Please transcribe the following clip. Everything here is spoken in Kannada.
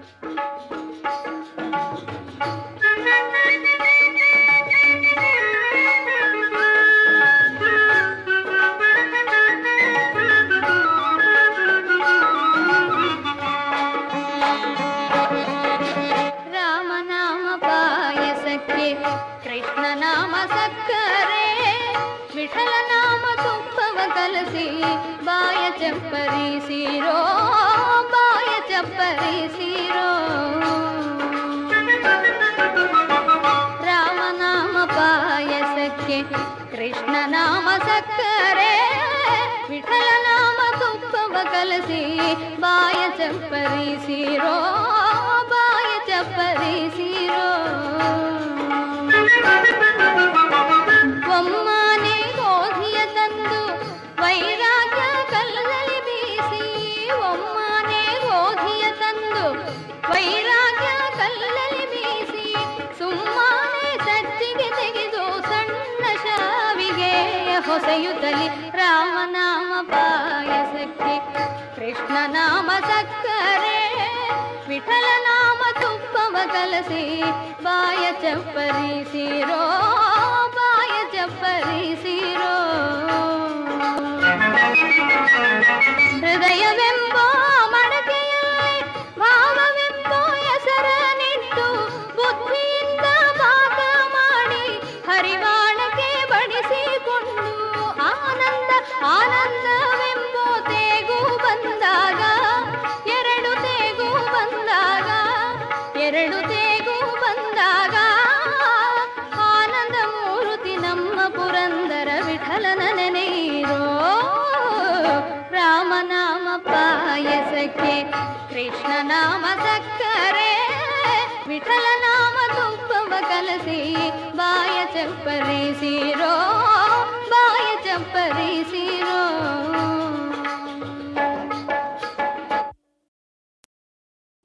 ಕೃಷ್ಣನಾಮ ಸಕ್ಕರೆ ವಿಠಲನಾಮ ತುಪ್ಪವ ಕಲಸಿ ಬಾಯ ಚಪ್ಪರಿಸಿರೋ ಬಾಯ ಚಪ್ಪರಿಸಿರೋ. ರಾಮನಾಮ ಪಾಯಸಕ್ಕೆ ಕೃಷ್ಣನಾಮ ಸಕ್ಕರೆ ವಿಠಲನಾಮ ತುಪ್ಪವ ಕಲಸಿ ಬಾಯ ಚಪ್ಪರಿಸಿರೋ ಬಾಯ ಚಪ್ಪರಿಸಿರೋ. ಒಮ್ಮನೆ ಗೋಧಿಯ ತಂದು ವೈರಾಗ್ಯ ಕಲ್ಲಲ್ಲಿ ಬೀಸಿ, ಒಮ್ಮನೆ ಗೋಧಿಯ ತಂದು ವೈರಾಗ್ಯ ಕಲ್ಲಲ್ಲಿ ಬೀಸಿ, ಸುಮ್ಮನೆ ಸಜ್ಜಿಗೆ ತೆಗೆದು ಸಣ್ಣ ಶಾವಿಗೆ ಹೊಸೆಯುತ್ತಲಿ ರಾಮನಾಮ ಪಾಯಸಕ್ಕೆ ಕೃಷ್ಣನಾಮ ಸಕ್ಕರೆ ವಿಠಲನಾಮ ತುಪ್ಪವ ಕಲಸಿ ಬಾಯ ಚಪ್ಪರಿಸಿರೋ ಬಾಯ ಚಪ್ಪರಿಸಿರೋ. ಹೃದಯವೆಂಬೋ ಮಡಕೆಯಲ್ಲಿ ಭಾವವೆಂಬೋ ಹೆಸರನಿಟ್ಟು ಬುದ್ಧಿಯಿಂದ ಪಾಕ ಮಾಡಿ ಹರಿವಾಣಕ್ಕೆ ಬಡಿಸಿಕೊಂಡು ಆನಂದ ಆನಂದವೆಂಬೋ ತೇಗು ಬಂದಾಗ ಎರಡು ತೇಗು ಬಂದಾಗ ಎರಡು ತೇಗು ಬಂದಾಗ ಆನಂದ ಮೂರ್ತಿ ನಮ್ಮ ಪುರಂದರ ವಿಠಲನ ನೆನೆಯಿರೋ. ರಾಮನಾಮ ಪಾಯಸಕ್ಕೆ ಕೃಷ್ಣನಾಮ ಸಕ್ಕರೆ ವಿಠಲನಾಮ ತುಪ್ಪವ ಕಲಸಿ ಬಾಯ ಚಪ್ಪರಿಸಿರೋ